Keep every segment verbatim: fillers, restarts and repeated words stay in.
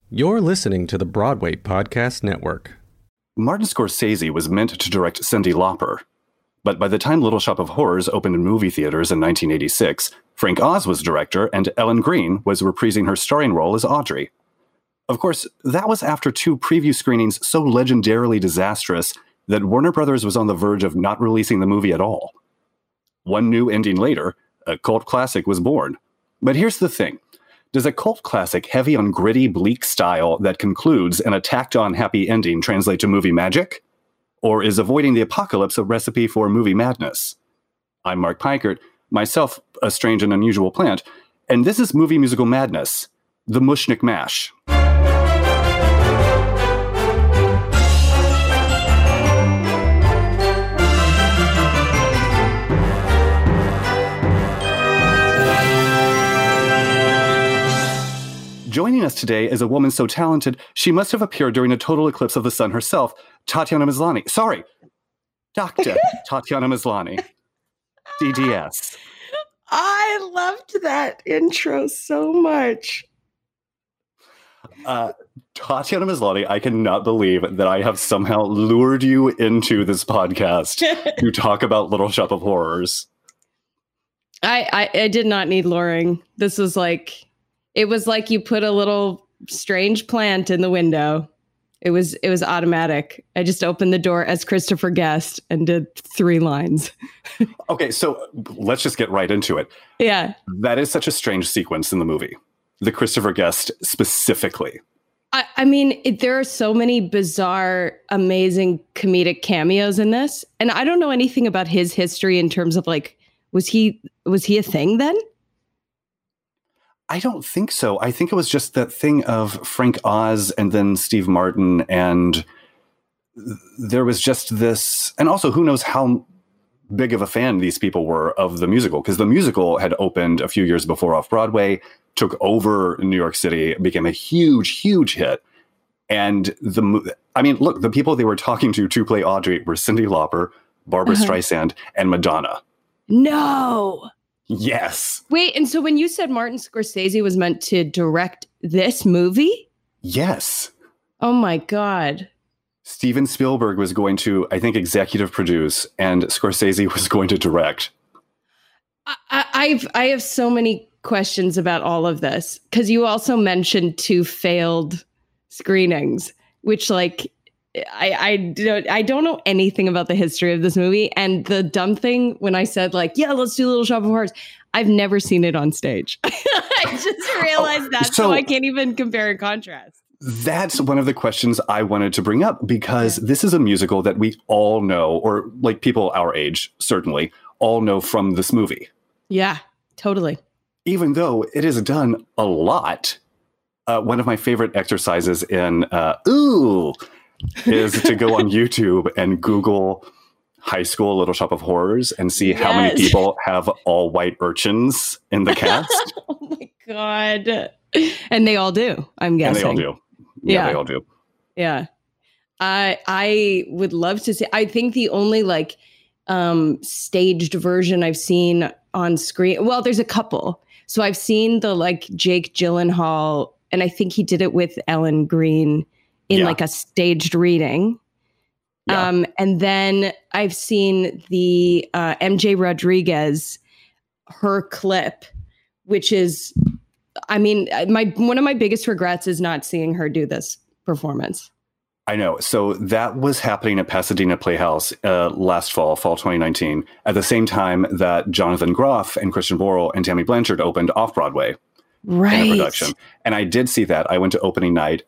You're listening to the Broadway Podcast Network. Martin Scorsese was meant to direct Cyndi Lauper, but by the time Little Shop of Horrors opened in movie theaters in nineteen eighty-six, Frank Oz was director and Ellen Greene was reprising her starring role as Audrey. Of course, that was after two preview screenings so legendarily disastrous that Warner Brothers was on the verge of not releasing the movie at all. One new ending later, a cult classic was born. But here's the thing. Does a cult classic heavy on gritty, bleak style that concludes in a tacked-on happy ending translate to movie magic? Or is avoiding the apocalypse a recipe for movie madness? I'm Mark Pikert, myself a strange and unusual plant, and this is Movie Musical Madness, the Mushnik Mash. Joining us today is a woman so talented, she must have appeared during a total eclipse of the sun herself, Tatiana Maslany. Sorry, Doctor Tatiana Maslany, D D S. I loved that intro so much. Uh, Tatiana Maslany, I cannot believe that I have somehow lured you into this podcast to talk about Little Shop of Horrors. I, I, I did not need luring. This was like... It was like you put a little strange plant in the window. It was it was automatic. I just opened the door as Christopher Guest and did three lines. Okay, so let's just get right into it. Yeah. That is such a strange sequence in the movie. The Christopher Guest specifically. I, I mean, it, there are so many bizarre, amazing comedic cameos in this. And I don't know anything about his history in terms of like, was he was he a thing then? I don't think so. I think it was just that thing of Frank Oz and then Steve Martin. And there was just this. And also, who knows how big of a fan these people were of the musical, because the musical had opened a few years before off Broadway, took over New York City, became a huge, huge hit. And the I mean, look, the people they were talking to to play Audrey were Cyndi Lauper, Barbara uh-huh. Streisand, and Madonna. No. Yes. Wait, and so when you said Martin Scorsese was meant to direct this movie? Yes. Oh my God. Steven Spielberg was going to, I think, executive produce, and Scorsese was going to direct. I, I've I have so many questions about all of this, because you also mentioned two failed screenings, which like I, I don't I don't know anything about the history of this movie. And the dumb thing when I said like, yeah, let's do Little Shop of Horrors, I've never seen it on stage. I just realized oh, that, so, so I can't even compare and contrast. That's one of the questions I wanted to bring up, because yeah. this is a musical that we all know, or like people our age, certainly, all know from this movie. Yeah, totally. Even though it is done a lot. Uh, one of my favorite exercises in, uh, ooh, is to go on YouTube and Google High School Little Shop of Horrors and see yes. how many people have all white urchins in the cast. Oh my God. And they all do, I'm guessing. And they all do. Yeah, yeah. they all do. Yeah. I I would love to see, I think the only like um, staged version I've seen on screen, well, there's a couple. So I've seen the like Jake Gyllenhaal, and I think he did it with Ellen Greene in yeah. like a staged reading. Yeah. Um, and then I've seen the uh, M J Rodriguez, her clip, which is, I mean, my one of my biggest regrets is not seeing her do this performance. I know. So that was happening at Pasadena Playhouse uh, last fall, fall twenty nineteen, at the same time that Jonathan Groff and Christian Borle and Tammy Blanchard opened off-Broadway right. in a production. And I did see that. I went to opening night.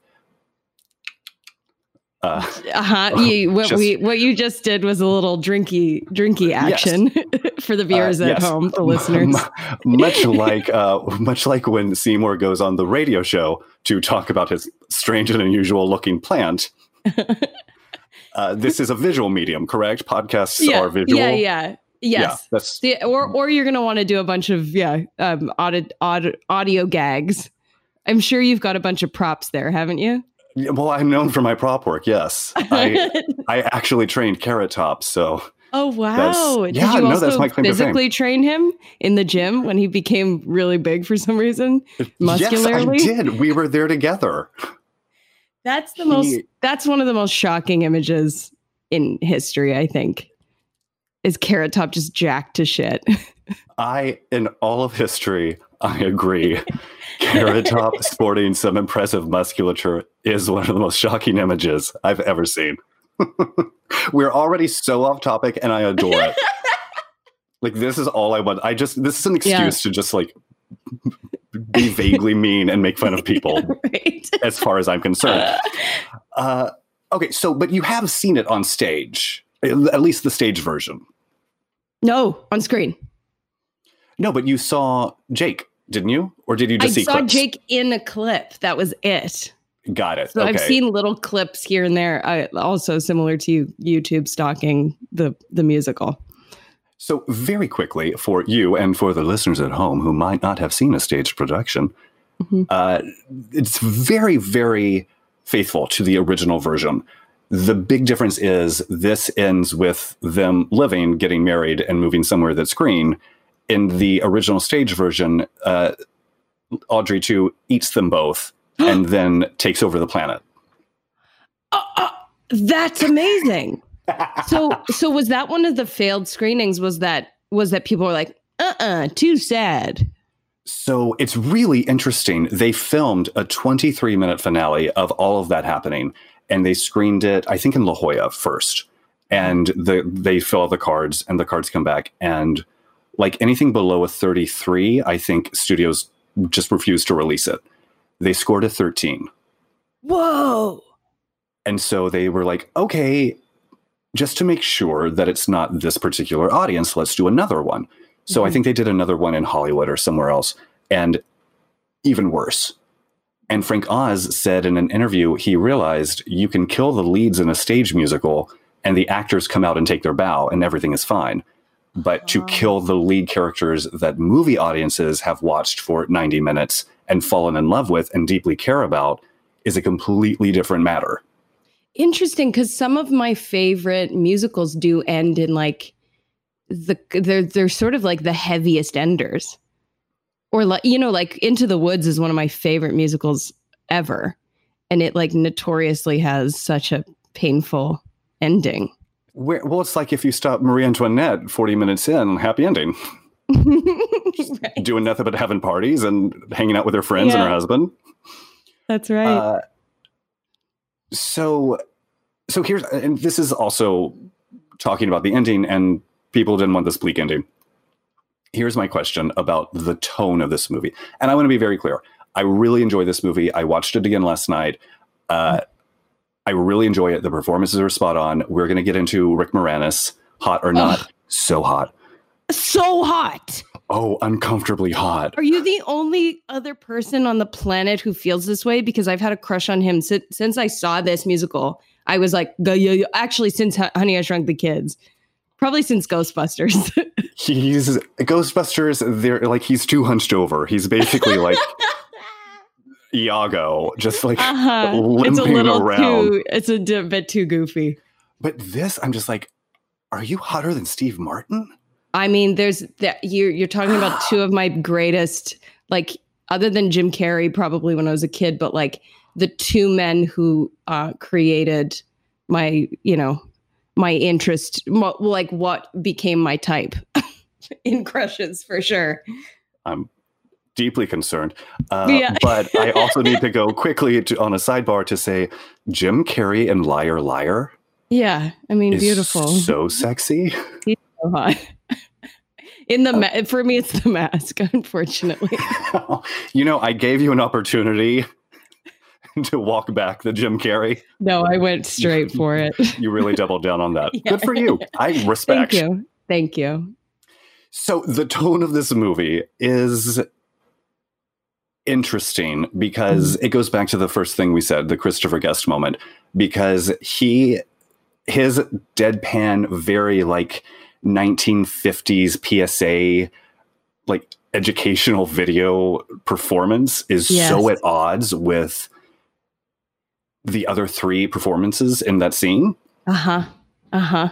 Uh huh. You, what just, we what you just did was a little drinky drinky action yes. for the viewers uh, at yes. home, the listeners. M- much like uh, much like when Seymour goes on the radio show to talk about his strange and unusual looking plant. uh, this is a visual medium, correct? Podcasts yeah. are visual. Yeah, yeah. Yes. Yeah, that's, the, or or you're gonna want to do a bunch of yeah um audio, audio, audio gags. I'm sure you've got a bunch of props there, haven't you? Well, I'm known for my prop work, yes. I I actually trained Carrot Top, so... Oh, wow. Did yeah, you no, also that's my claim to fame. Physically train him in the gym when he became really big for some reason? Muscularly? Yes, I did. We were there together. That's the he, most, that's one of the most shocking images in history, I think, is Carrot Top just jacked to shit. I, in all of history, I agree. Carrot Top sporting some impressive musculature is one of the most shocking images I've ever seen. We're already so off topic, and I adore it. Like, this is all I want. I just, this is an excuse yeah. to just like be vaguely mean and make fun of people, right. as far as I'm concerned. Uh, okay, so, but you have seen it on stage, at least the stage version. No, on screen. No, but you saw Jake, didn't you? Or did you just I see clips? I saw Jake in a clip. That was it. Got it. So okay. I've seen little clips here and there. I, also similar to you, YouTube stalking the the musical. So very quickly, for you and for the listeners at home who might not have seen a staged production, mm-hmm. uh, it's very, very faithful to the original version. The big difference is this ends with them living, getting married, and moving somewhere that's green. In the original stage version, uh, Audrey two eats them both and then takes over the planet. Uh, uh, that's amazing. So, so was that one of the failed screenings? Was that was that people were like, uh-uh, too sad? So it's really interesting. They filmed a twenty-three minute finale of all of that happening, and they screened it, I think, in La Jolla first. And the, they fill out the cards, and the cards come back. And like anything below a thirty-three, I think studios just refused to release it. They scored a thirteen. Whoa. And so they were like, okay, just to make sure that it's not this particular audience, let's do another one. So mm-hmm. I think they did another one in Hollywood or somewhere else, and even worse. And Frank Oz said in an interview, he realized you can kill the leads in a stage musical and the actors come out and take their bow and everything is fine. But oh. to kill the lead characters that movie audiences have watched for ninety minutes and fallen in love with and deeply care about is a completely different matter. Interesting, because some of my favorite musicals do end in like the they're they're sort of like the heaviest enders, or like you know like Into the Woods is one of my favorite musicals ever, and it like notoriously has such a painful ending. Where, well, it's like if you stop Marie Antoinette forty minutes in, happy ending, right. doing nothing but having parties and hanging out with her friends yeah. and her husband. That's right. Uh, So, so here's, and this is also talking about the ending, and people didn't want this bleak ending. Here's my question about the tone of this movie. And I want to be very clear. I really enjoy this movie. I watched it again last night. Uh, I really enjoy it. The performances are spot on. We're going to get into Rick Moranis, hot or not. Ugh. So hot. So hot. Oh, uncomfortably hot. Are you the only other person on the planet who feels this way? Because I've had a crush on him since, since I saw this musical. I was like, actually, since Honey, I Shrunk the Kids. Probably since Ghostbusters. He's Ghostbusters. They're like, he's too hunched over. He's basically like Iago, just like uh-huh. limping it's a little around. Too, it's a d- bit too goofy. But this, I'm just like, are you hotter than Steve Martin? I mean, there's that you're you're talking about two of my greatest, like other than Jim Carrey, probably when I was a kid, but like the two men who uh, created my, you know, my interest, like what became my type in crushes for sure. I'm deeply concerned, uh, yeah. but I also need to go quickly to, on a sidebar to say Jim Carrey in Liar Liar. Yeah, I mean, is beautiful, so sexy. He's so hot. In the ma- for me, it's The Mask, unfortunately. You know, I gave you an opportunity to walk back the Jim Carrey. No, I went straight for it. You really doubled down on that. Yeah. Good for you. I respect. Thank you. Thank you. So the tone of this movie is interesting because mm. it goes back to the first thing we said, the Christopher Guest moment, because he, his deadpan, very like nineteen fifties P S A, like educational video performance is yes. so at odds with the other three performances in that scene. Uh-huh. Uh-huh.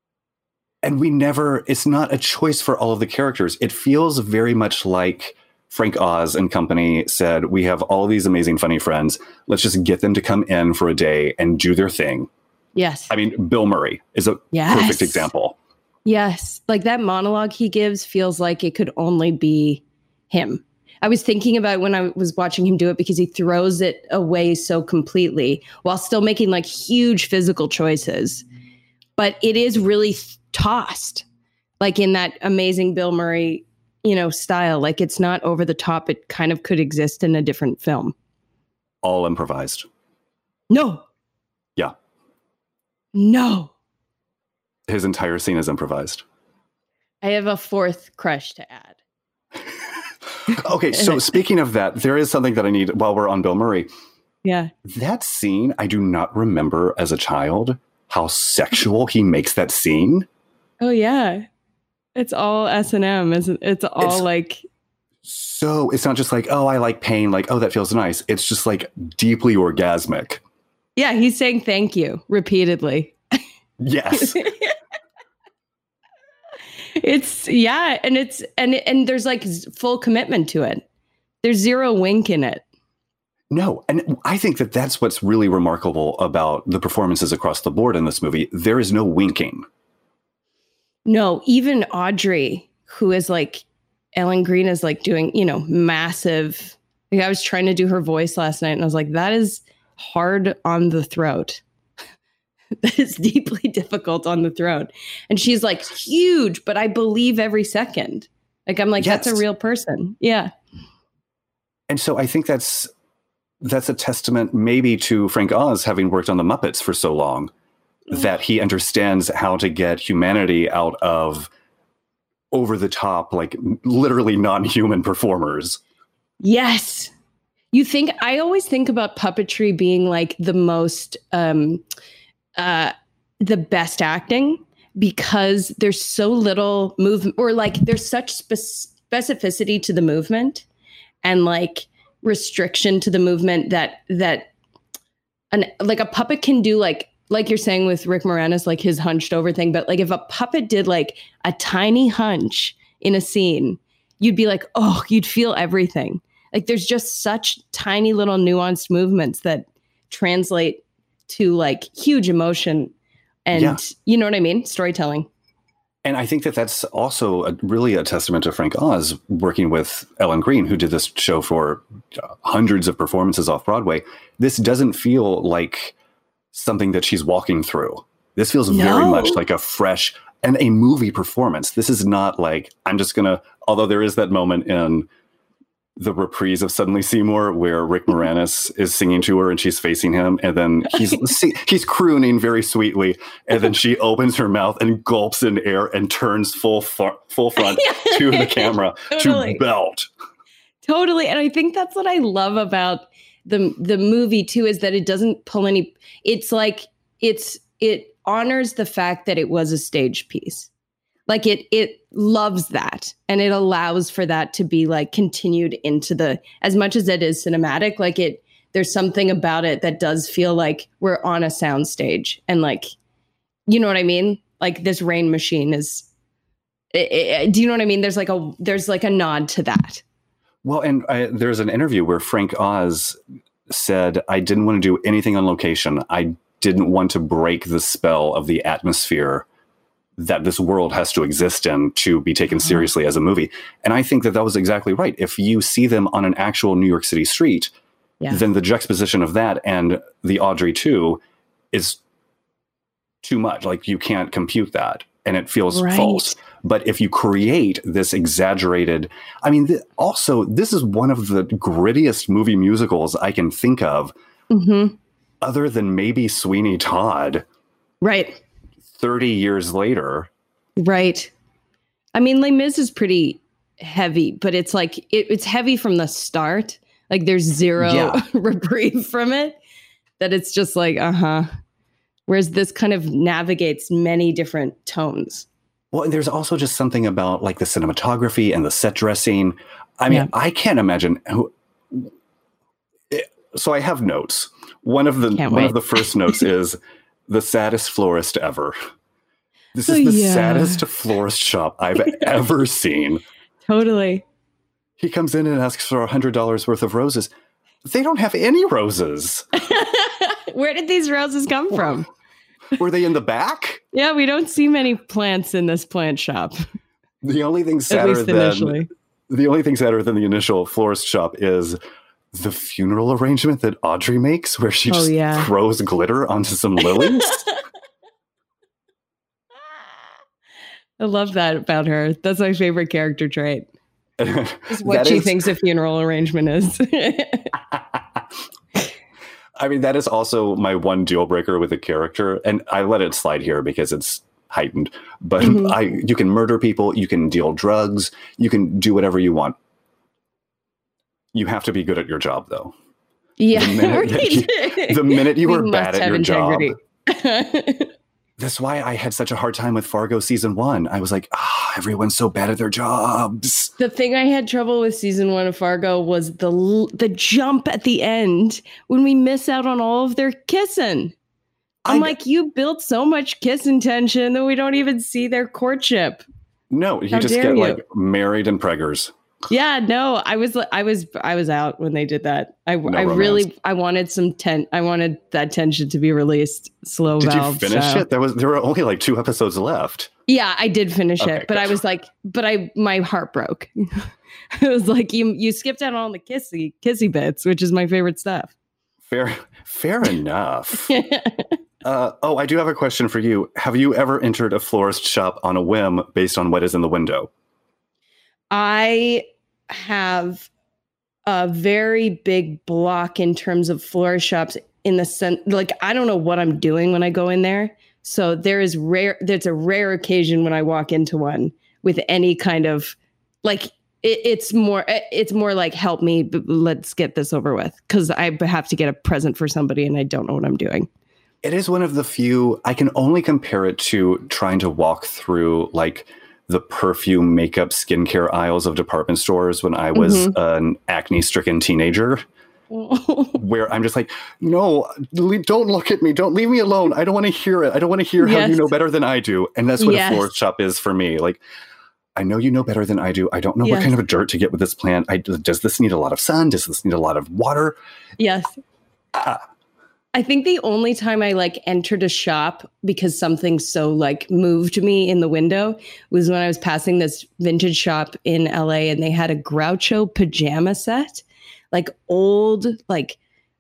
And we never, it's not a choice for all of the characters. It feels very much like Frank Oz and company said, we have all these amazing, funny friends. Let's just get them to come in for a day and do their thing. Yes. I mean, Bill Murray is a yes. perfect example. Yes. Like that monologue he gives feels like it could only be him. I was thinking about when I was watching him do it because he throws it away so completely while still making like huge physical choices. But it is really th- tossed, like in that amazing Bill Murray, you know, style. Like it's not over the top. It kind of could exist in a different film. All improvised. No. Yeah. No. His entire scene is improvised. I have a fourth crush to add. Okay, so speaking of that, there is something that I need while we're on Bill Murray. Yeah. That scene, I do not remember as a child how sexual he makes that scene. Oh, yeah. It's all S and M, isn't it? It's all it's like... So it's not just like, oh, I like pain. Like, oh, that feels nice. It's just like deeply orgasmic. Yeah, he's saying thank you repeatedly. Yes. It's yeah, and it's and and there's like full commitment to it. There's zero wink in it. No, and I think that that's what's really remarkable about the performances across the board in this movie. There is no winking. No, even Audrey, who is like Ellen Green, is like doing, you know, massive. Like I was trying to do her voice last night, and I was like, that is hard on the throat. That is deeply difficult on the throat. And she's like huge, but I believe every second. Like, I'm like, yes. That's a real person. Yeah. And so I think that's, that's a testament maybe to Frank Oz having worked on the Muppets for so long, that he understands how to get humanity out of over the top, like literally non-human performers. Yes. You think, I always think about puppetry being like the most, um, uh, the best acting because there's so little movement, or like there's such spe- specificity to the movement and like restriction to the movement that that an like a puppet can do, like like you're saying with Rick Moranis, like his hunched over thing. But like if a puppet did like a tiny hunch in a scene, you'd be like, oh, you'd feel everything. Like there's just such tiny little nuanced movements that translate to like huge emotion and yeah. You know what I mean? Storytelling. And I think that that's also a, really a testament to Frank Oz working with Ellen Green, who did this show for hundreds of performances off Broadway. This doesn't feel like something that she's walking through. This feels no. very much like a fresh and a movie performance. This is not like, I'm just going to, although there is that moment in the reprise of Suddenly Seymour where Rick Moranis is singing to her and she's facing him, and then he's he's crooning very sweetly, and then she opens her mouth and gulps in air and turns full far, full front to the camera totally. to belt. Totally. And I think that's what I love about the the movie too, is that it doesn't pull any, it's like it's it honors the fact that it was a stage piece. Like it, it loves that, and it allows for that to be like continued into the, as much as it is cinematic, like it, there's something about it that does feel like we're on a sound stage, and like, you know what I mean? Like this Rain Machine is, it, it, do you know what I mean? There's like a, there's like a nod to that. Well, and I, there's an interview where Frank Oz said, I didn't want to do anything on location. I didn't want to break the spell of the atmosphere that this world has to exist in to be taken seriously as a movie. And I think that that was exactly right. If you see them on an actual New York City street, yeah. then the juxtaposition of that and the Audrey two is too much. Like you can't compute that, and it feels right. false. But if you create this exaggerated, I mean, th- also, this is one of the grittiest movie musicals I can think of, mm-hmm. other than maybe Sweeney Todd. Right. thirty years later. Right. I mean, Les Mis is pretty heavy, but it's like, it, it's heavy from the start. Like there's zero yeah. reprieve from it, that it's just like, uh-huh. Whereas this kind of navigates many different tones. Well, and there's also just something about like the cinematography and the set dressing. I mean, yeah. I can't imagine who. So I have notes. One of the can't one wait. of the first notes is the saddest florist ever. This is oh, the yeah. saddest florist shop I've ever seen. Totally. He comes in and asks for one hundred dollars worth of roses. They don't have any roses. Where did these roses come from? Were they in the back? Yeah, we don't see many plants in this plant shop. The only thing sadder than the only thing sadder than the initial florist shop is the funeral arrangement that Audrey makes, where she just oh, yeah. throws glitter onto some lilies. I love that about her. That's my favorite character trait. Is what she is, thinks a funeral arrangement is. I mean, that is also my one deal breaker with a character, and I let it slide here because it's heightened. But mm-hmm. I, you can murder people, you can deal drugs, you can do whatever you want. You have to be good at your job, though. Yeah, the minute, you, the minute you are bad at your integrity. job. That's why I had such a hard time with Fargo season one. I was like, ah, oh, everyone's so bad at their jobs. The thing I had trouble with season one of Fargo was the the jump at the end when we miss out on all of their kissing. I'm I, like, you built so much kissing tension that we don't even see their courtship. No, you How just get you? like married and preggers. Yeah, no, I was, I was, I was out when they did that. I, no I really, I wanted some ten. I wanted that tension to be released. Slow did valve. Did you finish so. it? There was, there were only like two episodes left. Yeah, I did finish okay, it, but I was like, but I, my heart broke. It was like you, you skipped out on the kissy, kissy bits, which is my favorite stuff. Fair, fair enough. uh, oh, I do have a question for you. Have you ever entered a florist shop on a whim based on what is in the window? I have a very big block in terms of florist shops in the sense, like, I don't know what I'm doing when I go in there. So there is rare, there's a rare occasion when I walk into one with any kind of like, it, it's more, it's more like, help me, let's get this over with. Cause I have to get a present for somebody and I don't know what I'm doing. It is one of the few, I can only compare it to trying to walk through like the perfume, makeup, skincare aisles of department stores when I was mm-hmm. an acne-stricken teenager, where I'm just like, no, don't look at me. Don't leave me alone. I don't want to hear it. I don't want to hear yes. how you know better than I do. And that's what yes. a florist shop is for me. Like, I know you know better than I do. I don't know yes. what kind of dirt to get with this plant. I, does this need a lot of sun? Does this need a lot of water? Yes. Ah. I think the only time I like entered a shop because something so like moved me in the window was when I was passing this vintage shop in L A and they had a Groucho pajama set, like old, like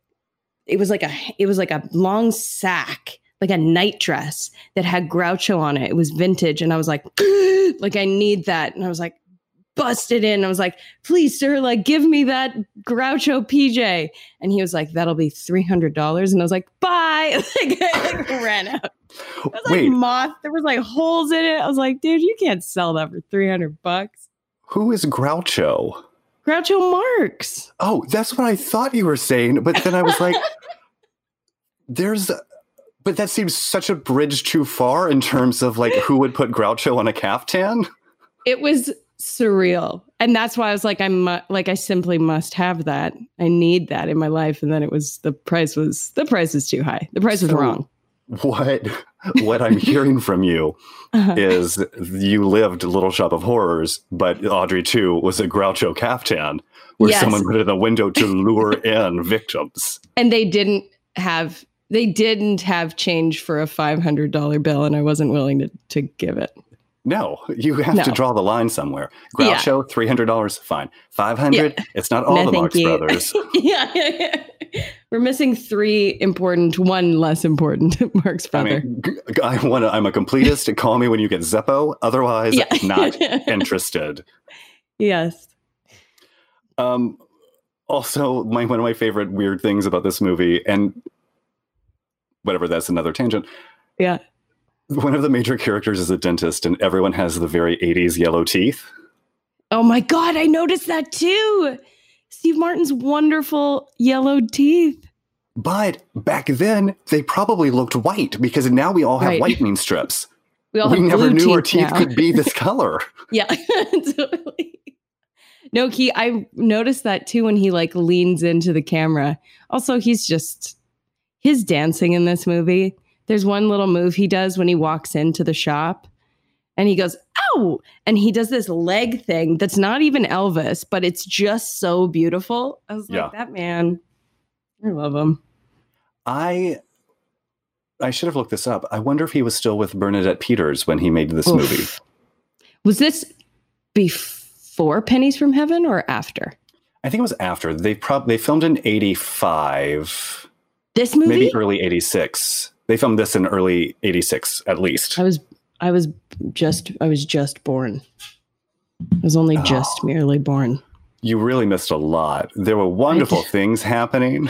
it was like a, it was like a long sack, like a night dress that had Groucho on it. It was vintage. And I was like, like, I need that. And I was like, busted in. I was like, please, sir, like, give me that Groucho P J. And he was like, that'll be three hundred dollars. And I was like, bye. Like, I like, ran out. It was like Wait. moth. There was like holes in it. I was like, dude, you can't sell that for three hundred bucks. Who is Groucho? Groucho Marx. Oh, that's what I thought you were saying. But then I was like, there's, but that seems such a bridge too far in terms of like who would put Groucho on a caftan. It was surreal. And that's why I was like, I'm mu- like, I simply must have that. I need that in my life. And then it was, the price was, the price is too high. The price was so wrong. What, what I'm hearing from you uh-huh. is you lived Little Shop of Horrors, but Audrey too was a Groucho caftan where yes. someone put in a window to lure in victims. And they didn't have, they didn't have change for a five hundred dollars bill. And I wasn't willing to, to give it. No, you have no. to draw the line somewhere. Groucho, yeah. three hundred dollars, fine. five hundred dollars, yeah. It's not all no, the Marx you. Brothers. yeah, yeah, yeah. We're missing three important, one less important Marx brother. I mean, I wanna, I'm a completist. Call me when you get Zeppo. Otherwise, yeah. not interested. Yes. Um. Also, my one of my favorite weird things about this movie, and whatever, that's another tangent. Yeah. One of the major characters is a dentist, and everyone has the very eighties yellow teeth. Oh my God, I noticed that too. Steve Martin's wonderful yellow teeth. But back then, they probably looked white because now we all have right. whitening strips. We, all we have never knew teeth our teeth now. could be this color. Yeah, totally. No, he, I noticed that too when he like leans into the camera. Also, he's just, his dancing in this movie. There's one little move he does when he walks into the shop and he goes, no. And he does this leg thing that's not even Elvis, but it's just so beautiful. I was like, Yeah. that man, I love him. I I should have looked this up. I wonder if he was still with Bernadette Peters when he made this Oof. movie. Was this before Pennies from Heaven or after? I think it was after. They probably they filmed in eighty-five. This movie? Maybe early eighty-six. They filmed this in early eighty-six, at least. I was I was just I was just born. I was only Oh. just merely born. You really missed a lot. There were wonderful things happening.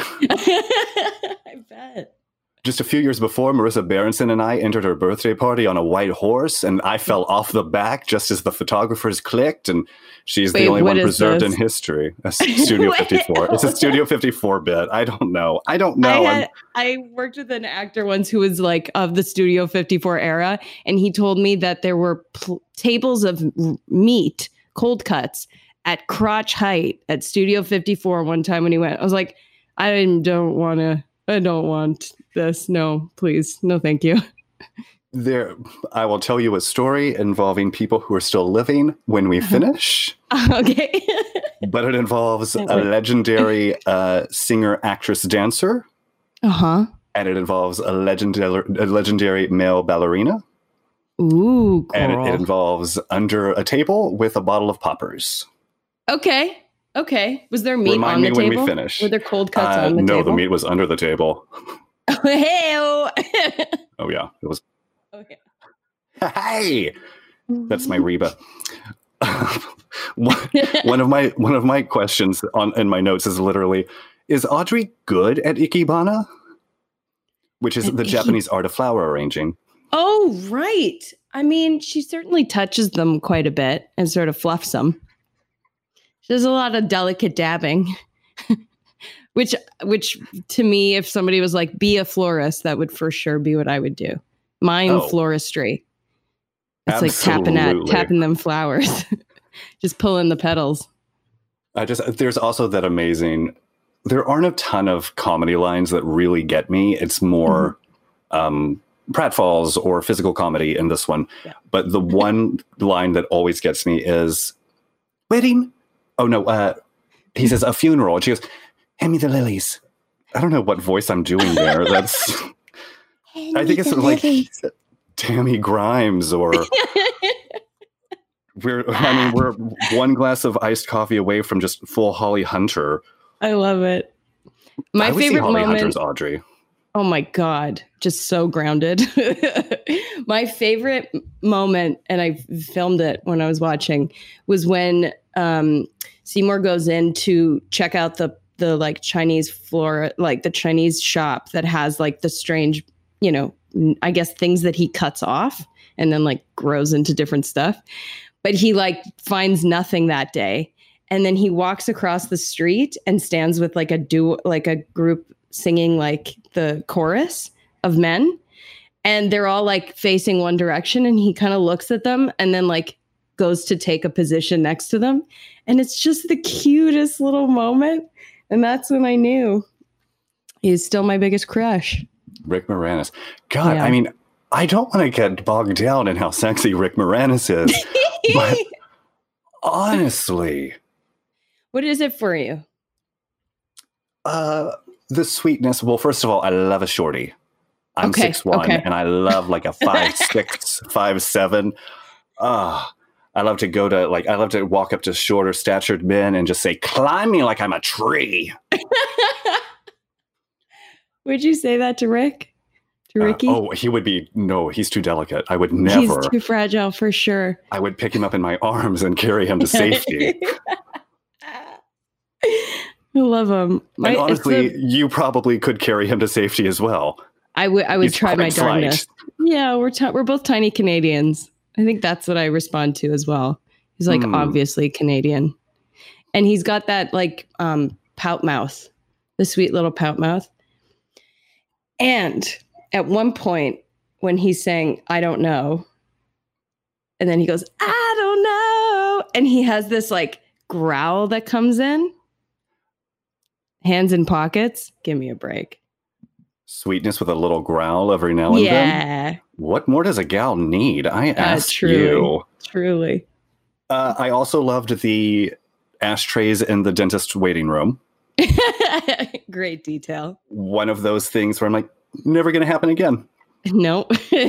I bet. Just a few years before, Marissa Berenson and I entered her birthday party on a white horse, and I fell off the back just as the photographers clicked, and she's Wait, the only what one is preserved this? in history. A Studio fifty-four. It's a Studio fifty-four bit. I don't know. I don't know. I, had, I worked with an actor once who was like of the Studio fifty-four era, and he told me that there were pl- tables of r- meat, cold cuts, at crotch height at Studio fifty-four one time when he went. I was like, I don't want to, I don't want this. No, please. No, thank you. There, I will tell you a story involving people who are still living when we finish, Okay. but it involves a Can't wait. legendary uh, singer, actress, dancer, Uh-huh. and it involves a legendary, a legendary male ballerina, Ooh, and it, girl. it involves under a table with a bottle of poppers. Okay. Okay. Was there meat Remind on me the when we table? finish. Were there cold cuts Uh, on the no, table? the meat was under the table. Hey-o. Oh yeah, it was. Okay. Hey, that's my Reba. one, one of my one of my questions on in my notes is literally: is Audrey good at ikebana, which is At the iki- Japanese art of flower arranging? Oh, right. I mean, she certainly touches them quite a bit and sort of fluffs them. She does a lot of delicate dabbing, which, which to me, if somebody was like, be a florist, that would for sure be what I would do. Mine Oh. floristry. It's like tapping at Absolutely. tapping them flowers, just pulling the petals. I just there's also that amazing. There aren't a ton of comedy lines that really get me. It's more um, pratfalls or physical comedy in this one. Yeah. But the one line that always gets me is wedding. Oh no, uh, he says a funeral. And she goes, "Hand me the lilies." I don't know what voice I'm doing there. That's I think it's like Tammy Grimes or we're. I mean, we're one glass of iced coffee away from just full Holly Hunter. I love it. My I would see favorite Holly moment. Hunter's Audrey. Oh my God, just so grounded. My favorite moment, and I filmed it when I was watching, was when um, Seymour goes in to check out the the like Chinese flora, like the Chinese shop that has like the strange, you know, I guess things that he cuts off and then like grows into different stuff. But he like finds nothing that day. And then he walks across the street and stands with like a duo, like a group singing like the chorus of men. And they're all like facing one direction. And he kind of looks at them and then like goes to take a position next to them. And it's just the cutest little moment. And that's when I knew he's still my biggest crush. Rick Moranis. God, Yeah. I mean, I don't want to get bogged down in how sexy Rick Moranis is. But honestly, What is it for you? uh, the sweetness. Well, first of all, I love a shorty. I'm Okay, six one, okay. and I love like a five six, five seven. Ah, I love to go to like I love to walk up to shorter statured men and just say, "Climb me like I'm a tree." Would you say that to Rick? To Uh, Ricky? oh, he would be no. He's too delicate. I would never. He's too fragile for sure. I would pick him up in my arms and carry him to safety. I love him. My, and it's honestly, the- you probably could carry him to safety as well. I would I would He's try my quite slight. darndest. Yeah, we're ti- we're both tiny Canadians. I think that's what I respond to as well. He's like Hmm. obviously Canadian, and he's got that like um, pout mouth, the sweet little pout mouth. And at one point, when he's saying "I don't know," and then he goes "I don't know," and he has this like growl that comes in. Hands in pockets. Give me a break. Sweetness with a little growl every now and yeah. then. What more does a gal need? I ask uh, truly, you. Truly. Uh, I also loved the ashtrays in the dentist waiting room. Great detail. One of those things where I'm like, never going to happen again. No.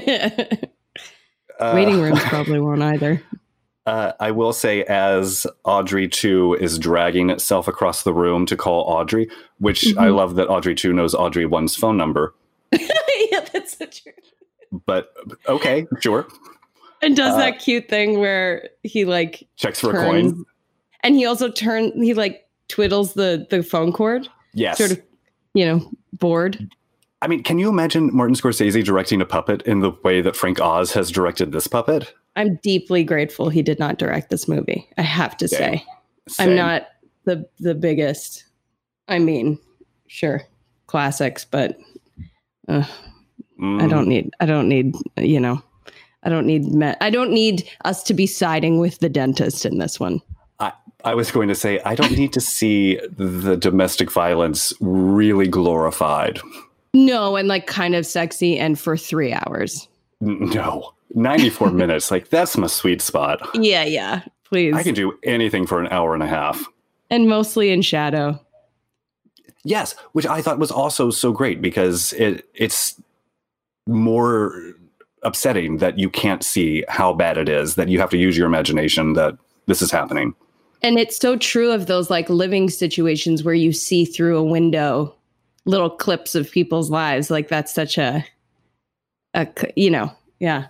uh, Waiting rooms probably won't either. Uh, I will say, as Audrey two is dragging itself across the room to call Audrey, which mm-hmm. I love that Audrey two knows Audrey one's phone number. Yeah, that's so true. But okay, sure. And does uh, that cute thing where he like checks for turns, a coin. And he also turns, he like twiddles the, the phone cord. Yes. Sort of, you know, bored. I mean, can you imagine Martin Scorsese directing a puppet in the way that Frank Oz has directed this puppet? I'm deeply grateful he did not direct this movie. I have to Same. say, Same. I'm not the the biggest. I mean, sure, classics, but uh, mm. I don't need. I don't need. You know, I don't need. Me- I don't need us to be siding with the dentist in this one. I, I was going to say I don't need to see the domestic violence really glorified. No, and like kind of sexy, and for three hours. No. ninety-four minutes, like that's my sweet spot. Yeah, yeah, please. I can do anything for an hour and a half. And mostly in shadow. Yes, which I thought was also so great because it it's more upsetting that you can't see how bad it is, that you have to use your imagination that this is happening. And it's so true of those like living situations where you see through a window little clips of people's lives. Like that's such a, a you know, yeah.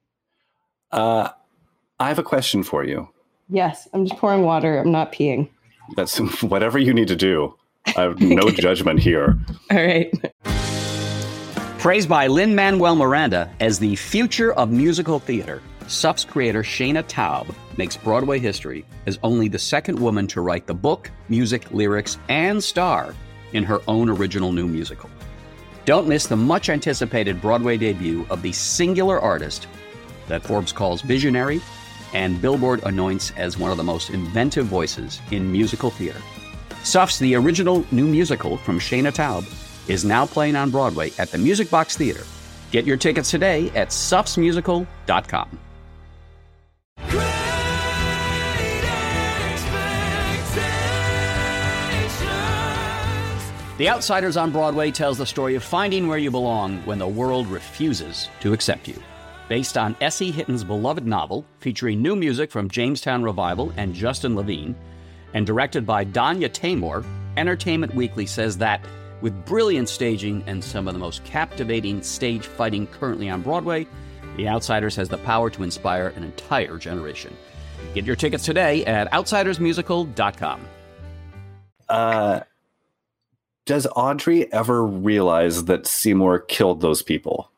Uh, I have a question for you. Yes, I'm just pouring water. I'm not peeing. That's whatever you need to do. I have no judgment here. All right. Praised by Lin-Manuel Miranda as the future of musical theater, S U F's creator Shana Taub makes Broadway history as only the second woman to write the book, music, lyrics, and star in her own original new musical. Don't miss the much-anticipated Broadway debut of the singular artist that Forbes calls visionary and Billboard anoints as one of the most inventive voices in musical theater. S U F's The Original New Musical from Shana Taub is now playing on Broadway at the Music Box Theater. Get your tickets today at S U Fs musical dot com. The Outsiders on Broadway tells the story of finding where you belong when the world refuses to accept you. Based on S E Hitton's beloved novel, featuring new music from Jamestown Revival and Justin Levine, and directed by Danya Taymor, Entertainment Weekly says that, with brilliant staging and some of the most captivating stage fighting currently on Broadway, The Outsiders has the power to inspire an entire generation. Get your tickets today at outsiders musical dot com. Uh, does Audrey ever realize that Seymour killed those people?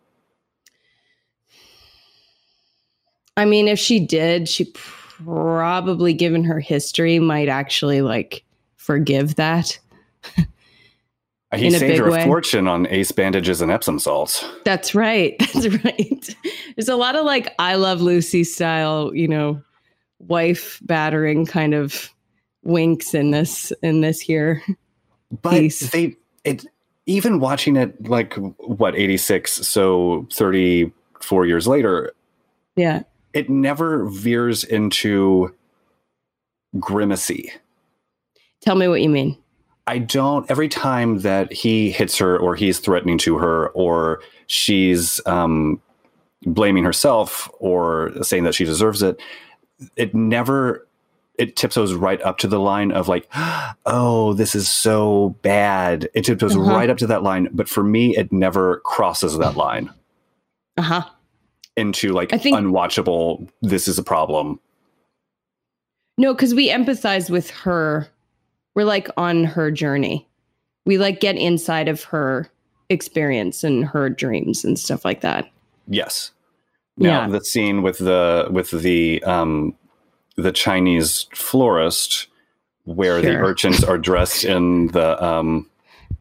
I mean, if she did, she probably, given her history, might actually like forgive that. He saved her a fortune on ace bandages and Epsom salts. That's right. That's right. There's a lot of like I Love Lucy style, you know, wife battering kind of winks in this in this here. But piece. they it even watching it like what eighty-six, so thirty-four years later. Yeah. It never veers into grimacy. Tell me what you mean. I don't. Every time that he hits her or he's threatening to her or she's um, blaming herself or saying that she deserves it, it never, it tiptoes right up to the line of like, oh, this is so bad. It tiptoes uh-huh. right up to that line. But for me, it never crosses that line. Uh-huh. Into like I think, unwatchable, this is a problem. No, because we empathize with her. We're like on her journey. We like get inside of her experience and her dreams and stuff like that. Yes. Now yeah. the scene with the with the um the Chinese florist where sure. the urchins are dressed in the um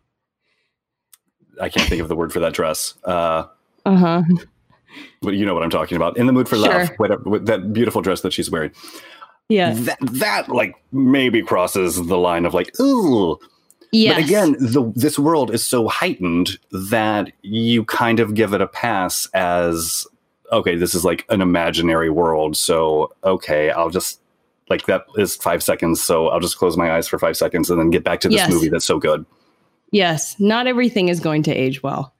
I can't think of the word for that dress. Uh uh-huh. But you know what I'm talking about. In the Mood for sure. Love, whatever, that beautiful dress that she's wearing. Yeah. That, that like maybe crosses the line of like, ooh. Yes. But again, the, this world is so heightened that you kind of give it a pass as, okay, this is like an imaginary world. So, okay, I'll just, like, that is five seconds. So I'll just close my eyes for five seconds and then get back to this Yes. movie that's so good. Yes. Not everything is going to age well.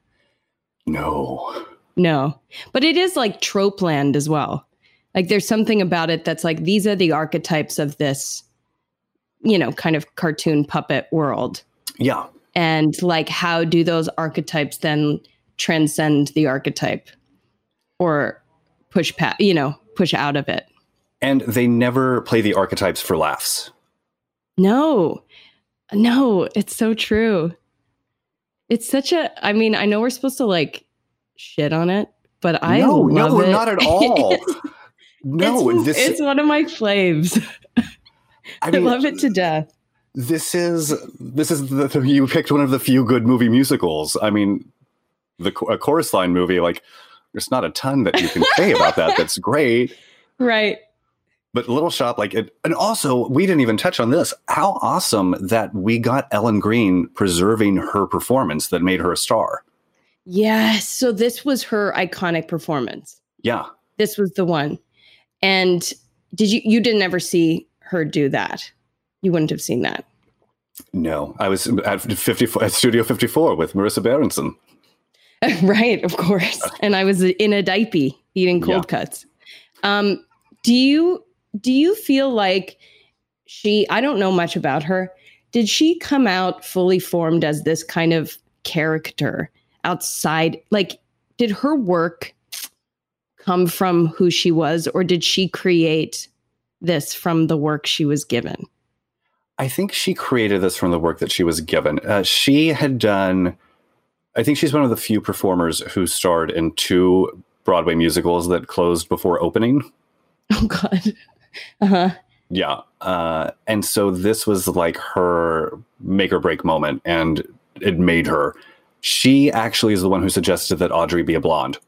No. No. But it is like trope land as well. Like there's something about it that's like, these are the archetypes of this, you know, kind of cartoon puppet world. Yeah. And like, how do those archetypes then transcend the archetype or push past, you know, push out of it? And they never play the archetypes for laughs. No, no, it's so true. It's such a, I mean, I know we're supposed to like shit on it, but I no, love no, we're it. not at all. No, it's, this it's one of my faves. I, mean, I love it to death. This is this is the, the you picked one of the few good movie musicals. I mean, the a Chorus Line movie, like there's not a ton that you can say about that. That's great, Right. but Little Shop, like it, and also we didn't even touch on this. How awesome that we got Ellen Greene preserving her performance that made her a star. Yes. So this was her iconic performance. Yeah. This was the one. And did you, you didn't ever see her do that? You wouldn't have seen that. No, I was at fifty-four at Studio fifty-four with Marissa Berenson. Right, of course. And I was in a diaper eating cold Yeah. cuts. Um, do you do you feel like she, I don't know much about her. Did she come out fully formed as this kind of character outside? Like, did her work come from who she was, or did she create this from the work she was given? I think she created this from the work that she was given. Uh, she had done, I think she's one of the few performers who starred in two Broadway musicals that closed before opening. Oh, God. Uh-huh. Yeah. Uh, and so this was like her make or break moment, and it made her. She actually is the one who suggested that Audrey be a blonde.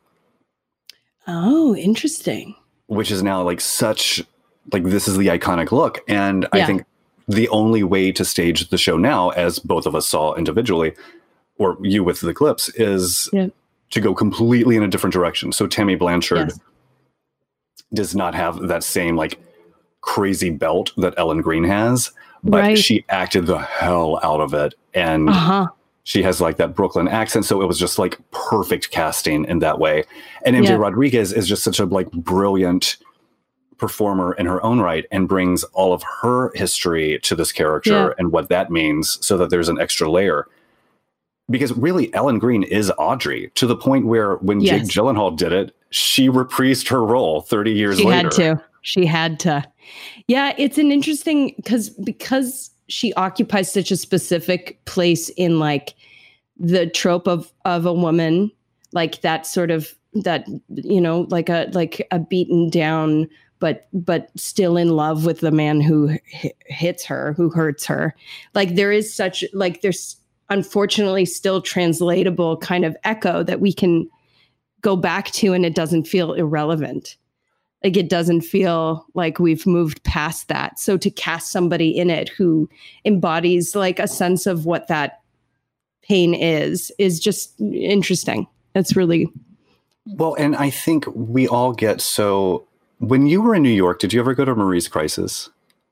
Oh, interesting. Which is now like such, like this is the iconic look. And Yeah. I think the only way to stage the show now, as both of us saw individually, or you with the clips, is Yeah. to go completely in a different direction. So Tammy Blanchard Yes. does not have that same like crazy belt that Ellen Greene has, but Right. she acted the hell out of it. And Uh-huh. she has like that Brooklyn accent. So it was just like perfect casting in that way. And M J Yeah. Rodriguez is just such a like brilliant performer in her own right, and brings all of her history to this character Yeah. and what that means, so that there's an extra layer. Because really, Ellen Greene is Audrey, to the point where when Yes. Jake Gyllenhaal did it, she reprised her role thirty years She later. had to. She had to. Yeah, it's an interesting, because because she occupies such a specific place in like the trope of of a woman, like that sort of that, you know, like a like a beaten down but but still in love with the man who h- hits her, who hurts her. Like there is such like there's unfortunately still translatable kind of echo that we can go back to, and it doesn't feel irrelevant. Like it doesn't feel like we've moved past that. So to cast somebody in it who embodies like a sense of what that pain is, is just interesting. That's really. Well, and I think we all get so. When you were in New York, did you ever go to Marie's Crisis?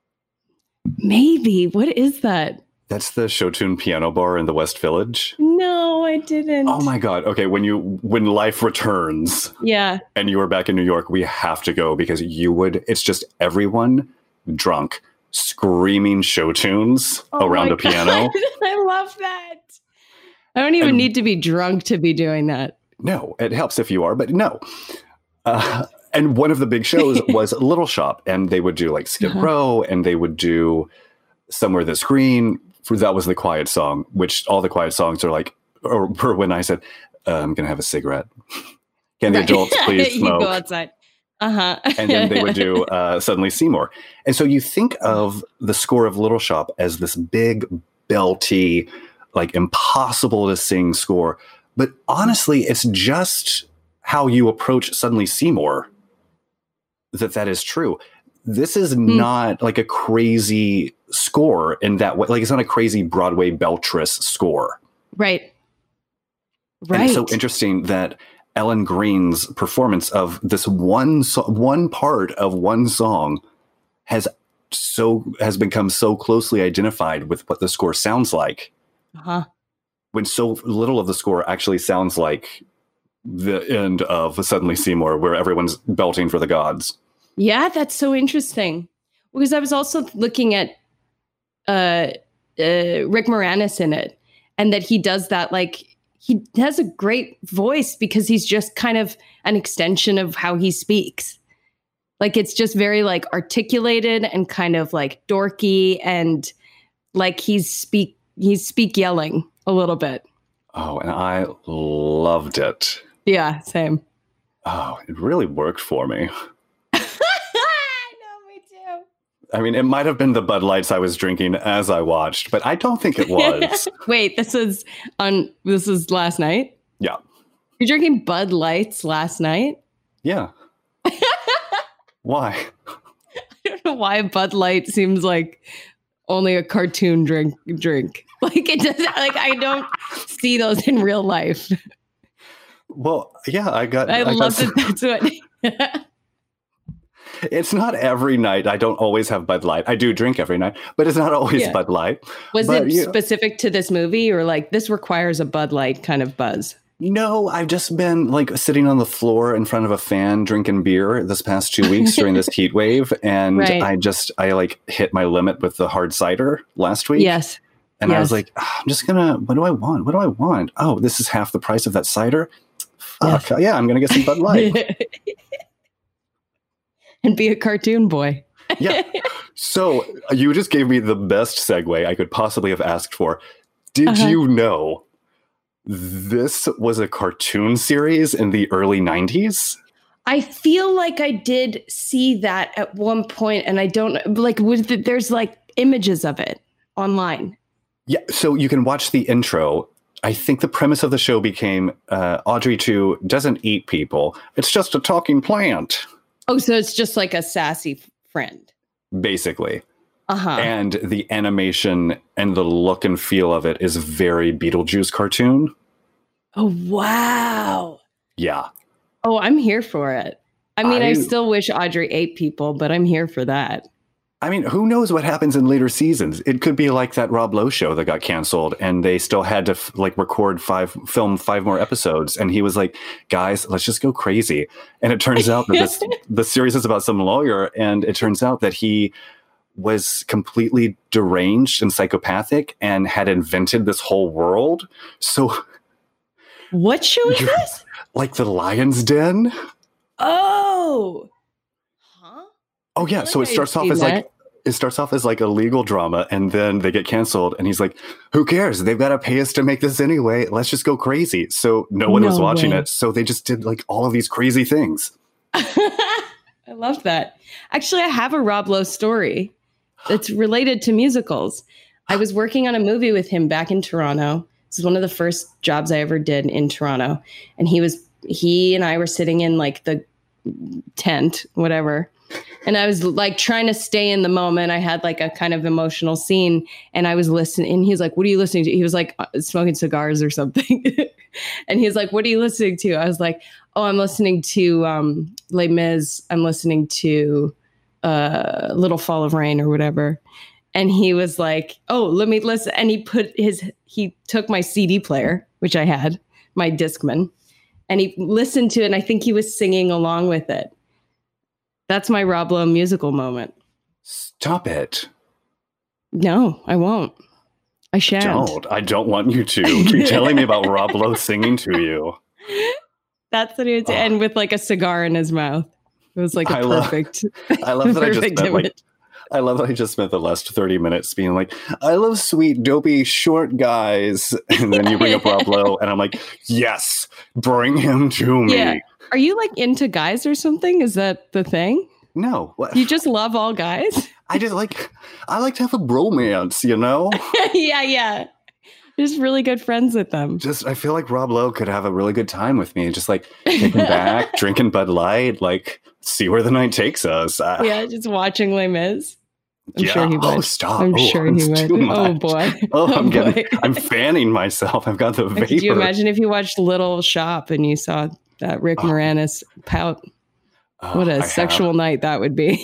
Maybe. What is that? That's the show tune piano bar in the West Village. No, I didn't. Oh my God. Okay. When you, when life returns Yeah. and you are back in New York, we have to go, because you would, it's just everyone drunk, screaming show tunes Oh around my a piano. God. I love that. I don't even And- need to be drunk to be doing that. No, it helps if you are, but no. Uh, and one of the big shows was Little Shop, and they would do like Skid Uh-huh. Row, and they would do Somewhere That's Green. For that was the quiet song, which all the quiet songs are like, or, or when I said, uh, I'm going to have a cigarette. Can the Right. adults please You go smoke? outside. Uh-huh. And then they would do uh, Suddenly Seymour. And so you think of the score of Little Shop as this big, belty, like impossible to sing score. But honestly, it's just how you approach Suddenly Seymour that that is true. This is Hmm. not like a crazy score in that way. Like, it's not a crazy Broadway beltress score. Right. Right. And it's so interesting that Ellen Green's performance of this one so- one part of one song has so has become so closely identified with what the score sounds like. Uh-huh. When so little of the score actually sounds like the end of Suddenly Seymour, where everyone's belting for the gods. Yeah, that's so interesting. Because I was also looking at uh, uh, Rick Moranis in it, and that he does that, like, he has a great voice because he's just kind of an extension of how he speaks. Like, it's just very, like, articulated and kind of, like, dorky, and, like, he's speak he's speak yelling a little bit. Oh, and I loved it. Yeah, same. Oh, it really worked for me. I know, me too. I mean, it might have been the Bud Lights I was drinking as I watched, but I don't think it was. Wait, this is on. This is last night? Yeah. You're drinking Bud Lights last night? Yeah. Why? I don't know why Bud Light seems like only a cartoon drink. Drink like it doesn't. Like, I don't see those in real life. Well, yeah, I got. I, I love got, that. That's what. It's not every night. I don't always have Bud Light. I do drink every night, but it's not always Yeah. Bud Light. Was but, it you- specific to this movie, or like this requires a Bud Light kind of buzz? No, I've just been like sitting on the floor in front of a fan drinking beer this past two weeks during this heat wave. And Right. I just, I like hit my limit with the hard cider last week. Yes. And I was yes. like, "Ah, I'm just gonna, what do I want? What do I want? Oh, this is half the price of that cider. Fuck. Yeah, I'm going to get some Bud Light. And be a cartoon boy. Yeah. So you just gave me the best segue I could possibly have asked for. Did Uh-huh. you know this was a cartoon series in the early nineties? I feel like I did see that at one point, and I don't like. With the, there's like images of it online. Yeah. So you can watch the intro. I think the premise of the show became uh, Audrey two doesn't eat people. It's just a talking plant, Oh, so it's just like a sassy f- friend. basically. Uh huh. And the animation and the look and feel of it is very Beetlejuice cartoon. Oh wow. Yeah. Oh, I'm here for it. I mean, I, I- still wish Audrey ate people, but I'm here for that. I mean, who knows what happens in later seasons? It could be like that Rob Lowe show that got canceled, and they still had to f- like record five, film five more episodes. And he was like, "Guys, let's just go crazy." And it turns out that this the series is about some lawyer, and it turns out that he was completely deranged and psychopathic, and had invented this whole world. So, What show is You're- this? like the Lion's Den. Oh. Huh? Oh yeah, feel so like it starts I've off seen as like that. it starts off as like a legal drama, and then they get canceled, and he's like, "Who cares? They've got to pay us to make this anyway. Let's just go crazy." So no one was No watching way. it, so they just did like all of these crazy things. I love that. Actually, I have a Rob Lowe story that's related to musicals. I was working on a movie with him back in Toronto. This is one of the first jobs I ever did in Toronto. And he was, he and I were sitting in like the tent, whatever. And I was like trying to stay in the moment. I had like a kind of emotional scene, and I was listening. And he's like, "What are you listening to?" He was like uh, smoking cigars or something. And he's like, "What are you listening to?" I was like, "Oh, I'm listening to um, Les Mis. I'm listening to uh, Little Fall of Rain or whatever." And he was like, "Oh, let me listen." And he put his, he took my C D player, which I had, my Discman, and he listened to it. And I think he was singing along with it. That's my Rob Lowe musical moment. Stop it! No, I won't. I shan't. Don't. I don't want you to keep telling me about Rob Lowe singing to you. That's what he would do. And with like a cigar in his mouth. It was like a I love- perfect. I love that I just perfect spent like image. I love that I just spent the last thirty minutes being like, "I love sweet, dopey, short guys," and then you bring up Rob Lowe, and I'm like, "Yes, bring him to me." Yeah. Are you like into guys or something? Is that the thing? No, what? You just love all guys? I just like I like to have a bromance, you know? Yeah, yeah. Just really good friends with them. Just I feel like Rob Lowe could have a really good time with me, just like kicking back, drinking Bud Light, like see where the night takes us. I, Yeah, just watching Les Mis. I'm yeah. sure he would. Oh, stop. I'm oh, sure he would. Oh boy. Oh, I'm oh, getting, boy. I'm fanning myself. I've got the vapor. Could you imagine if you watched Little Shop and you saw that Rick Oh. Moranis pout? Oh, What a I sexual have. night that would be.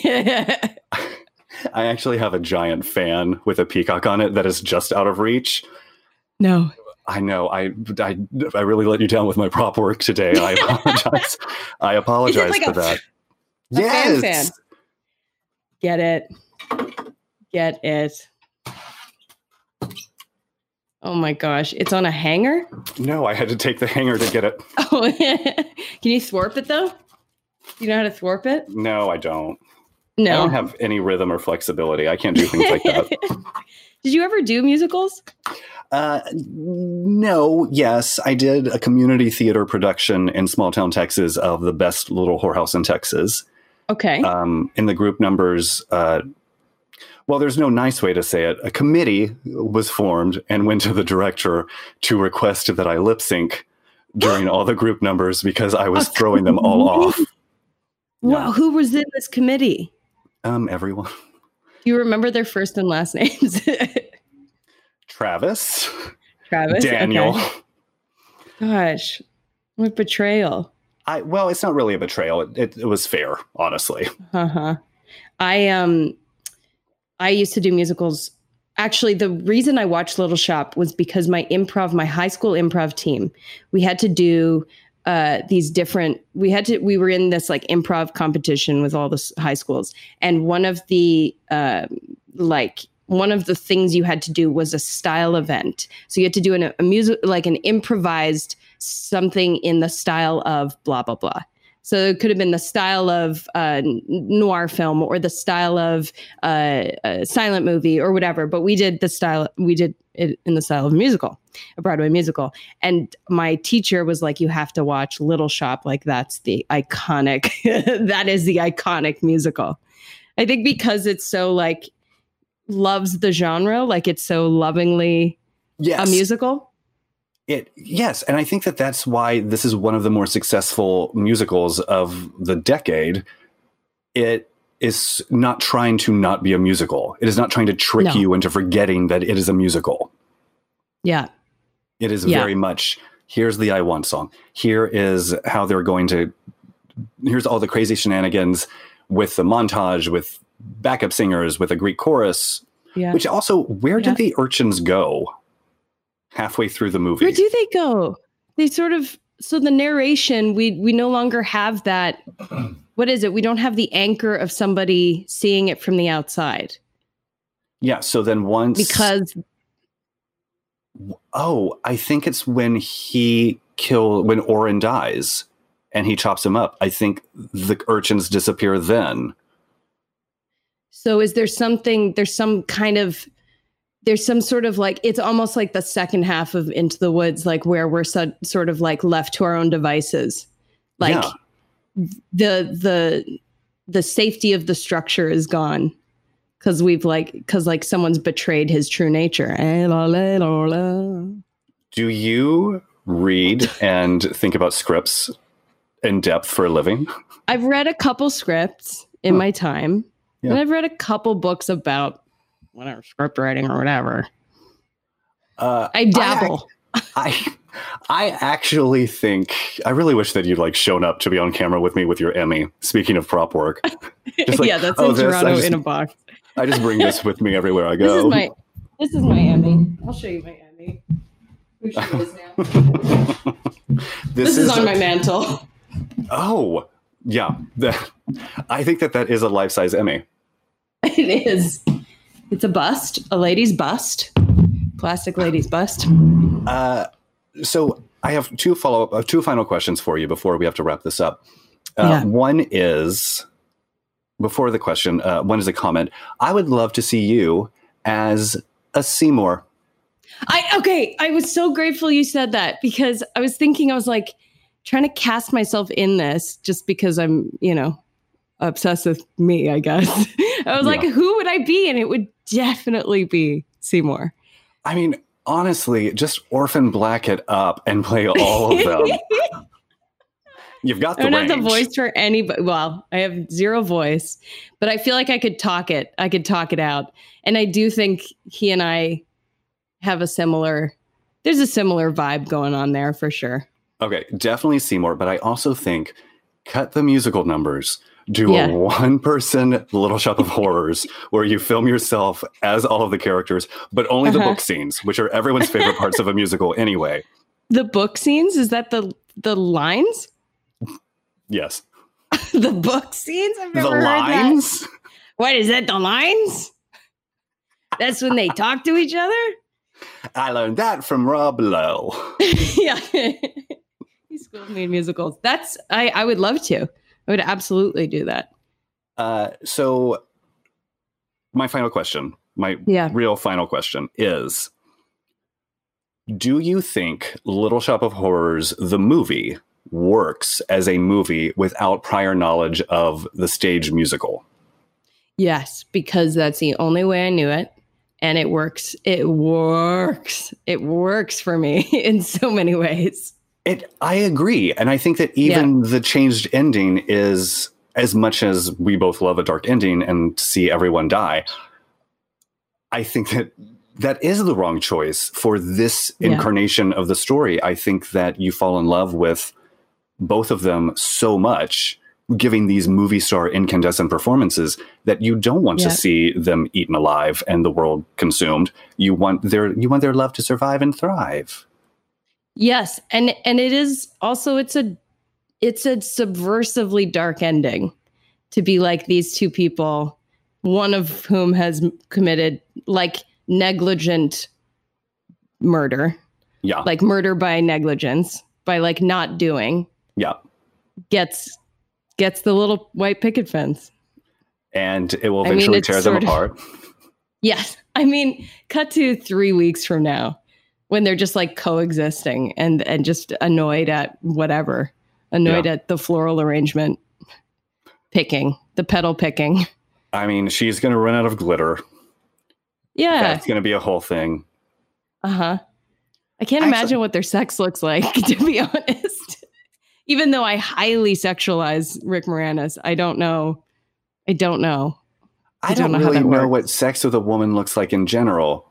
I actually have a giant fan with a peacock on it that is just out of reach. No. I know. I, I, I really let you down with my prop work today. I apologize. I apologize like for a- that. a fan yes. fan? Get it. Get it. Oh my gosh. It's on a hanger? No, I had to take the hanger to get it. Oh, can you thwarp it though? You know how to thwarp it? No, I don't. No. I don't have any rhythm or flexibility. I can't do things like that. Did you ever do musicals? Uh, no, yes, I did a community theater production in small town Texas of The Best Little Whorehouse in Texas. Okay. Um, in the group numbers, uh, well, there's no nice way to say it. A committee was formed and went to the director to request that I lip sync during all the group numbers because I was A throwing them all off. Wow. Who was in this committee? Um, everyone. Do you remember their first and last names? Travis, Travis. Daniel. Okay. Gosh, what betrayal. I well, it's not really a betrayal. It, it, it was fair, honestly. Uh-huh. I um I used to do musicals. Actually, the reason I watched Little Shop was because my improv, my high school improv team, we had to do uh, these different, we had to, we were in this like improv competition with all the s- high schools. And one of the, uh, like, one of the things you had to do was a style event. So you had to do an, a music, like an improvised something in the style of blah, blah, blah. So it could have been the style of uh, noir film or the style of uh, a silent movie or whatever. But we did the style, we did it in the style of a musical, a Broadway musical. And my teacher was like, you have to watch Little Shop. Like that's the iconic, that is the iconic musical. I think because it's so like loves the genre, like it's so lovingly Yes. a musical. It yes, and I think that that's why this is one of the more successful musicals of the decade. It is not trying to not be a musical. It is not trying to trick No. you into forgetting that it is a musical. Yeah. It is Yeah. very much, here's the I Want song. Here is how they're going to, here's all the crazy shenanigans with the montage, with backup singers, with a Greek chorus, Yeah. which also, where Yeah. did the urchins go halfway through the movie? Where do they go? They sort of, so the narration, we we no longer have that. What is it? We don't have the anchor of somebody seeing it from the outside Yeah, so then once... because Oh, I think it's when he kill when Oren dies and he chops him up. I think the urchins disappear then. so is there something, there's some kind of, there's some sort of like, it's almost like the second half of Into the Woods, like where we're so, sort of like left to our own devices. Like Yeah. the, the, the safety of the structure is gone. Cause we've like, cause like someone's betrayed his true nature. Do you read and think about scripts in depth for a living? I've read a couple scripts in Huh. my time, Yeah. and I've read a couple books about whatever script writing or whatever. Uh, I dabble. I, I actually think I really wish that you'd like shown up to be on camera with me with your Emmy. Speaking of prop work, Just like, yeah, that's oh, in this, I Toronto just- in a box. I just bring this with me everywhere I This go. is my this is my Emmy. I'll show you my Emmy. Who she is now. This, is, on my mantle. Oh, yeah. That, I think that that is a life-size Emmy. It is. It's a bust, a lady's bust, classic lady's bust. Uh, so I have two follow-up, uh, two final questions for you before we have to wrap this up. Uh, Yeah. One is, before the question, uh, one is a comment. I would love to see you as a Seymour. I okay. I was so grateful you said that because I was thinking, I was like trying to cast myself in this just because I'm, you know, obsessed with me, I guess. I was like, Yeah. who would I be? And it would definitely be Seymour. I mean, honestly, just Orphan Black it up and play all of them. You've got the I don't range. have the voice for anybody. Well, I have zero voice, but I feel like I could talk it. I could talk it out. And I do think he and I have a similar, there's a similar vibe going on there for sure. Okay, definitely Seymour. But I also think cut the musical numbers. Do Yeah. a one-person Little Shop of Horrors where you film yourself as all of the characters, but only the Uh-huh. book scenes, which are everyone's favorite parts of a musical anyway. The book scenes, is that the the lines? Yes. The book scenes? I've never The heard that. lines? What is that? The lines? That's when they talk to each other? I learned that from Rob Lowe. Yeah. He schooled me in musicals. That's I, I would love to. I would absolutely do that. Uh, so my final question, my Yeah. real final question is, do you think Little Shop of Horrors, the movie, works as a movie without prior knowledge of the stage musical? Yes, because that's the only way I knew it. And it works. It works. It works for me in so many ways. It, I agree. And I think that even the changed ending is, as much as we both love a dark ending and to see everyone die, I think that that is the wrong choice for this Yeah. incarnation of the story. I think that you fall in love with both of them so much, giving these movie star incandescent performances, that you don't want Yeah. to see them eaten alive and the world consumed. You want their you want their love to survive and thrive. Yes, and and it is also it's a it's a subversively dark ending to be like these two people, one of whom has m- committed like negligent murder, Yeah. like murder by negligence, by like not doing, yeah. gets gets the little white picket fence. And it will I mean, eventually it's tear them sort of- apart. Yes, I mean, cut to three weeks from now, when they're just like coexisting and and just annoyed at whatever, annoyed Yeah. at the floral arrangement, picking the petal picking. I mean, she's going to run out of glitter. Yeah, That's going to be a whole thing. uh huh. I can't Actually- imagine what their sex looks like, to be honest. Even though I highly sexualize Rick Moranis, I don't know. I don't know. I, don't don't, know how really that know works. what sex with a woman looks like in general.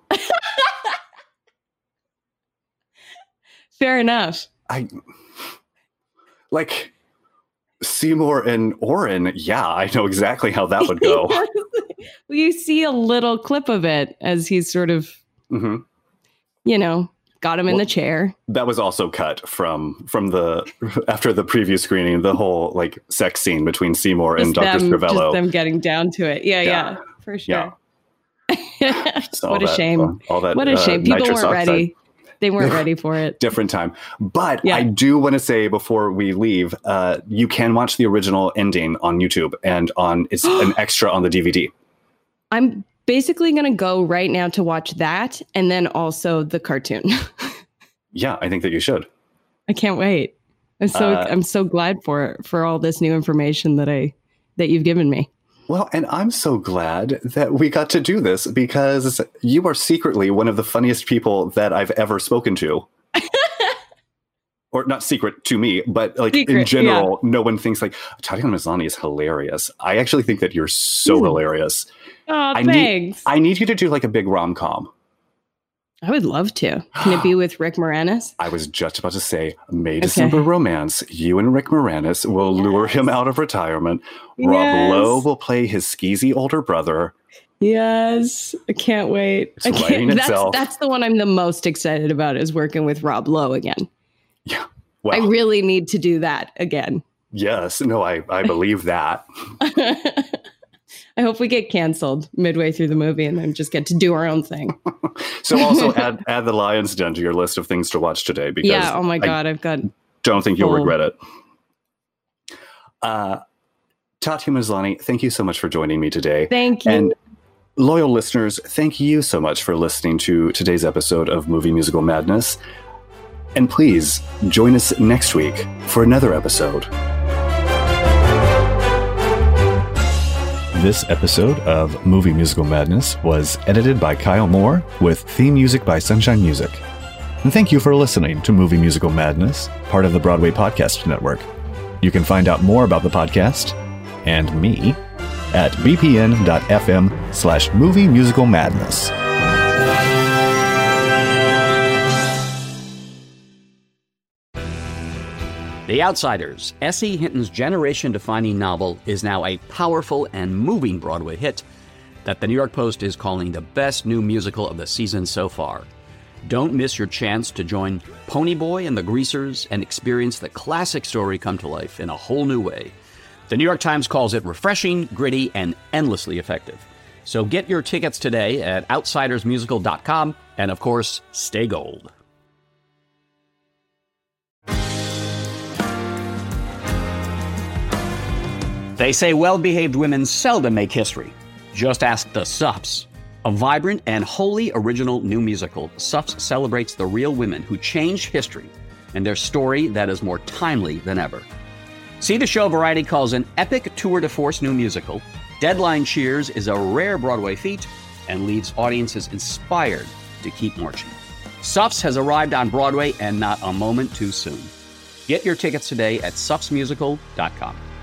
Fair enough. I like Seymour and Oren. Yeah, I know exactly how that would go. Well, you see a little clip of it as he's sort of, hmm you know, got him in Well, the chair. That was also cut from from the after the preview screening. The whole like sex scene between Seymour and Just Doctor them, Scrivello. just them getting down to it. Yeah, yeah, Yeah. for sure. So what all a that- shame. All that. What a uh, shame. People nitrous weren't oxide. ready. They weren't ready for it. Different time. But Yeah. I do want to say before we leave, uh, you can watch the original ending on YouTube and on it's an extra on the D V D. I'm basically going to go right now to watch that and then also the cartoon. Yeah, I think that you should. I can't wait. I'm so Uh, I'm so glad for for all this new information that I that you've given me. Well, and I'm so glad that we got to do this because you are secretly one of the funniest people that I've ever spoken to. Or not secret to me, but like Secret, in general, no one thinks like Tatiana Maslany is hilarious. I actually think that you're so Hmm. hilarious. Oh, I need- thanks. I, I need you to do like a big rom-com. would love to. Can it be with Rick Moranis? I was just about to say, May December Okay. romance. You and Rick Moranis will lure him out of retirement. Rob Yes. Lowe will play his skeezy older brother. Yes, I can't wait. It's I writing can't, that's itself. that's the one I'm the most excited about is working with Rob Lowe again. Yeah. I Well, really need to do that again. yes. No, I, I believe that. I hope we get canceled midway through the movie and then just get to do our own thing. So also add add the Lion's Den to your list of things to watch today because Yeah. Oh my I God. I've got. don't think you'll Full. regret it. Uh, Tatiana Maslany, thank you so much for joining me today. Thank you. And loyal listeners, thank you so much for listening to today's episode of Movie Musical Madness. And please join us next week for another episode. This episode of Movie Musical Madness was edited by Kyle Moore with theme music by Sunshine Music. And thank you for listening to Movie Musical Madness, part of the Broadway Podcast Network. You can find out more about the podcast and me at bpn.fm slash movie musical madness. The Outsiders, S E. Hinton's generation-defining novel, is now a powerful and moving Broadway hit that the New York Post is calling the best new musical of the season so far. Don't miss your chance to join Ponyboy and the Greasers and experience the classic story come to life in a whole new way. The New York Times calls it refreshing, gritty, and endlessly effective. So get your tickets today at outsiders musical dot com, and of course, stay gold. They say well-behaved women seldom make history. Just ask the Suffs. A vibrant and wholly original new musical, Suffs celebrates the real women who changed history and their story that is more timely than ever. See the show Variety calls an epic tour de force new musical. Deadline cheers is a rare Broadway feat and leaves audiences inspired to keep marching. Suffs has arrived on Broadway and not a moment too soon. Get your tickets today at suffs musical dot com.